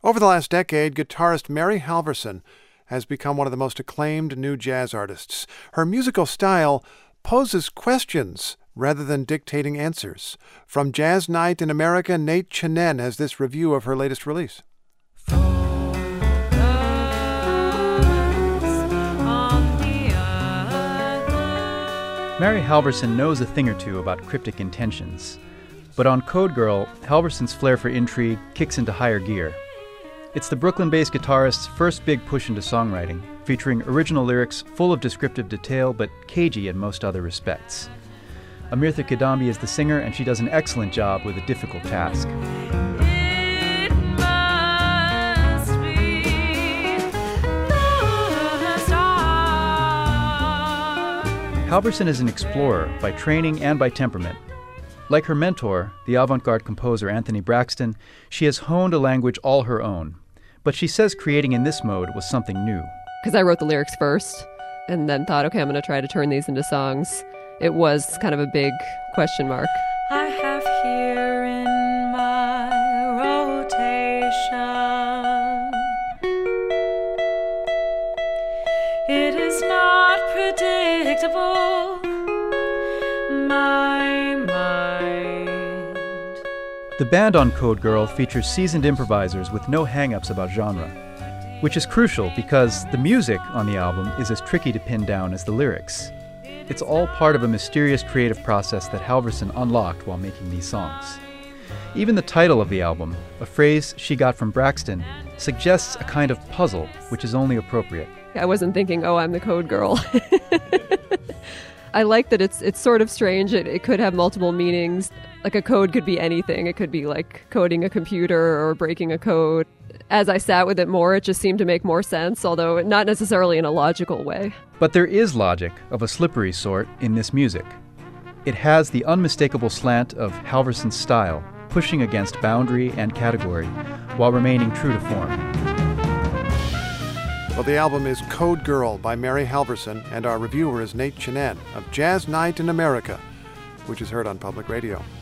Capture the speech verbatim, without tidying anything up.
Over the last decade, guitarist Mary Halvorson has become one of the most acclaimed new jazz artists. Her musical style poses questions rather than dictating answers. From Jazz Night in America, Nate Chinen has this review of her latest release. Mary Halvorson knows a thing or two about cryptic intentions. But on Code Girl, Halvorson's flair for intrigue kicks into higher gear. It's the Brooklyn-based guitarist's first big push into songwriting, featuring original lyrics full of descriptive detail but cagey in most other respects. Amirtha Kadambi is the singer, and she does an excellent job with a difficult task. Halvorson is an explorer by training and by temperament. Like her mentor, the avant-garde composer Anthony Braxton, she has honed a language all her own. But she says creating in this mode was something new. Because I wrote the lyrics first and then thought, okay, I'm going to try to turn these into songs. It was kind of a big question mark. I have here in my rotation, it is not predictable, my mind. The band on Code Girl features seasoned improvisers with no hang-ups about genre, which is crucial because the music on the album is as tricky to pin down as the lyrics. It's all part of a mysterious creative process that Halvorson unlocked while making these songs. Even the title of the album, a phrase she got from Braxton, suggests a kind of puzzle, which is only appropriate. I wasn't thinking, oh, I'm the Code Girl. I like that it's it's sort of strange. It, it could have multiple meanings. Like a code could be anything. It could be like coding a computer or breaking a code. As I sat with it more, it just seemed to make more sense, although not necessarily in a logical way. But there is logic of a slippery sort in this music. It has the unmistakable slant of Halvorson's style, pushing against boundary and category while remaining true to form. Well, the album is Code Girl by Mary Halvorson, and our reviewer is Nate Chinen of Jazz Night in America, which is heard on Public Radio.